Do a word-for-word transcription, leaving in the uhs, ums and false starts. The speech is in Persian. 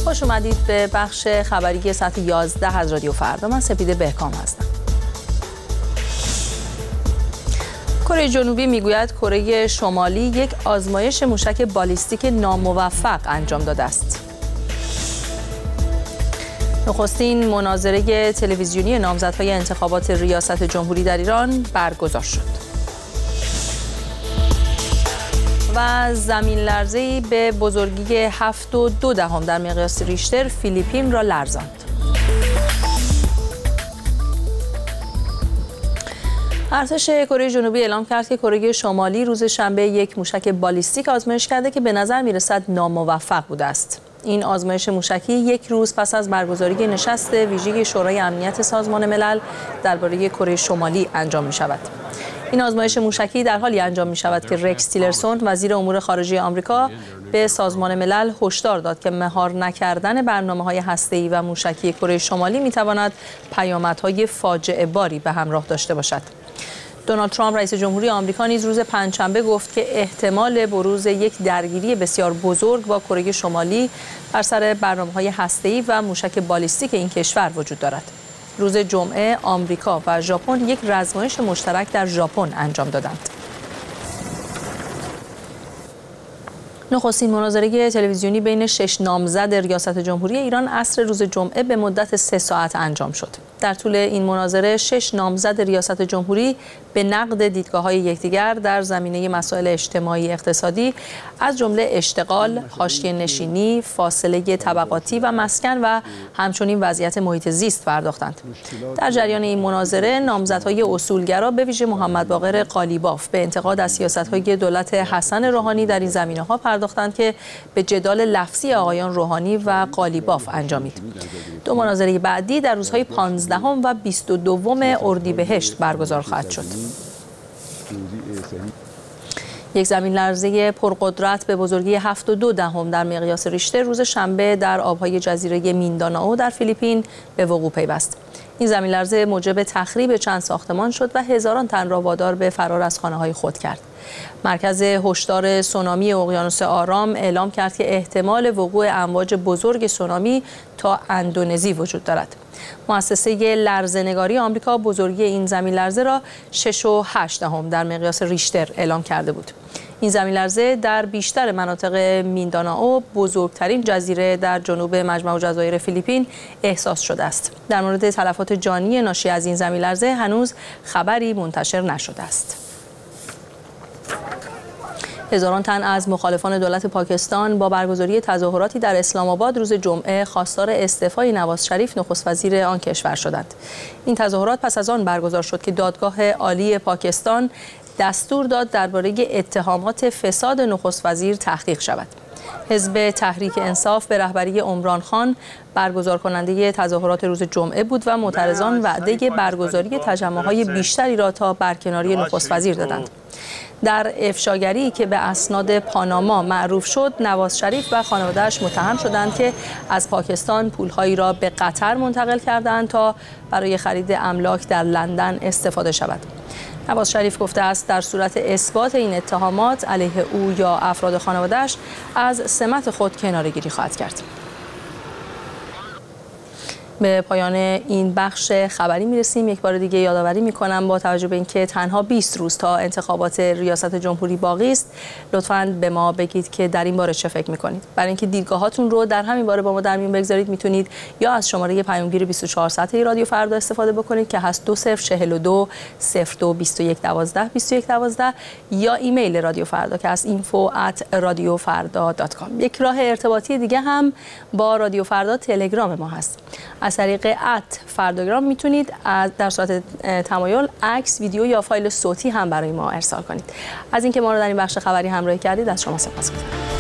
خوش اومدید به بخش خبری ساعت یازده از رادیو فردا. من سپیده بهکام هستم. کره جنوبی میگوید کره شمالی یک آزمایش موشک بالیستیک ناموفق انجام داده است. نخستین مناظره تلویزیونی نامزدهای انتخابات ریاست جمهوری در ایران برگزار شد. و زمین لرزه‌ای به بزرگی هفت و دو دهم در مقیاس ریشتر فیلیپین را لرزاند. ارتش کره جنوبی اعلام کرد که کره شمالی روز شنبه یک موشک بالیستیک آزمایش کرده که به نظر می‌رسد ناموفق بوده است. این آزمایش موشکی یک روز پس از برگزاری نشست ویژه شورای امنیت سازمان ملل درباره کره شمالی انجام می‌شود. این آزمایش موشکی در حالی انجام می‌شود که رکس تیلرسون وزیر امور خارجه آمریکا به سازمان ملل هشدار داد که مهار نکردن برنامه‌های هسته‌ای و موشکی کره شمالی می‌تواند پیامدهای فاجعه باری به همراه داشته باشد. دونالد ترامپ رئیس جمهوری آمریکا نیز روز پنجشنبه گفت که احتمال بروز یک درگیری بسیار بزرگ با کره شمالی بر سر برنامه‌های هسته‌ای و موشک بالیستیک این کشور وجود دارد. روز جمعه آمریکا و ژاپن یک رزمایش مشترک در ژاپن انجام دادند. نخستین مناظره تلویزیونی بین شش نامزد ریاست جمهوری ایران عصر روز جمعه به مدت سه ساعت انجام شد. در طول این مناظره شش نامزد ریاست جمهوری به نقد دیدگاه‌های یکدیگر در زمینه مسائل اجتماعی اقتصادی از جمله اشتغال، حاشیه‌نشینی، فاصله طبقاتی و مسکن و همچنین وضعیت محیط زیست پرداختند. در جریان این مناظره نامزدهای اصولگرا به ویژه محمد باقر قالیباف به انتقاد از سیاست‌های دولت حسن روحانی در این زمینه‌ها پرداختند که به جدال لفظی آقایان روحانی و قالیباف انجامید. دو مناظره بعدی در روزهای پانزدهم و بیست و دوم اردیبهشت برگزار خواهد شد. یک زمین لرزه پرقدرت به بزرگی هفت و دو دهم در مقیاس ریشتر روز شنبه در آبهای جزیره میندانائو در فیلیپین به وقوع پیوست. این زمین لرزه موجب تخریب چند ساختمان شد و هزاران تن را وادار به فرار از خانه‌های خود کرد. مرکز هشدار سونامی اقیانوس آرام اعلام کرد که احتمال وقوع امواج بزرگ سونامی تا اندونزی وجود دارد. مؤسسه لرزه‌نگاری آمریکا بزرگی این زمین لرزه را شش و هشت دهم در مقیاس ریشتر اعلام کرده بود. این زمین لرزه در بیشتر مناطق میندانائو، بزرگترین جزیره در جنوب مجمع جزایر فیلیپین، احساس شده است. در مورد تلفات جانی ناشی از این زمین لرزه هنوز خبری منتشر نشده است. هزاران تن از مخالفان دولت پاکستان با برگزاری تظاهراتی در اسلام آباد روز جمعه خواستار استعفای نواز شریف نخست وزیر آن کشور شدند. این تظاهرات پس از آن برگزار شد که دادگاه عالی پاکستان دستور داد درباره اتهامات فساد نخست وزیر تحقیق شود. حزب تحریک انصاف به رهبری عمران خان برگزار کننده تظاهرات روز جمعه بود و معترضان وعده برگزاری تجمع‌های بیشتری را تا برکناری نخست وزیر دادند. در افشاگری که به اسناد پاناما معروف شد، نواز شریف و خانواده‌اش متهم شدند که از پاکستان پول‌هایی را به قطر منتقل کردند تا برای خرید املاک در لندن استفاده شود. نواز شریف گفته است در صورت اثبات این اتهامات علیه او یا افراد خانواده‌اش از سمت خود کناره‌گیری خواهد کرد. به پایان این بخش خبری میرسیم. یک بار دیگه یادآوری میکنم با توجه به اینکه تنها بیست روز تا انتخابات ریاست جمهوری باقی است، لطفاً به ما بگید که در این باره چه فکر میکنید. برای اینکه دیدگاهاتون رو در همین باره با ما در میون بگذارید، میتونید یا از شماره پیامگیر بیست و چهار ساعته رادیو فردا استفاده بکنید که هست دو صفر چهل و دو صفر دو بیست و یک دوازده بیست و یک دوازده یا ایمیل رادیو فردا که هست اینفو ات رادیو فردا دات کام. یک راه ارتباطی دیگه هم با رادیو فردا تلگرام ما هست. از طریق ات فرداگرام میتونید در صورت تمایل عکس، ویدیو یا فایل صوتی هم برای ما ارسال کنید. از اینکه ما رو در این بخش خبری همراهی کردید از شما سپاسگزارم.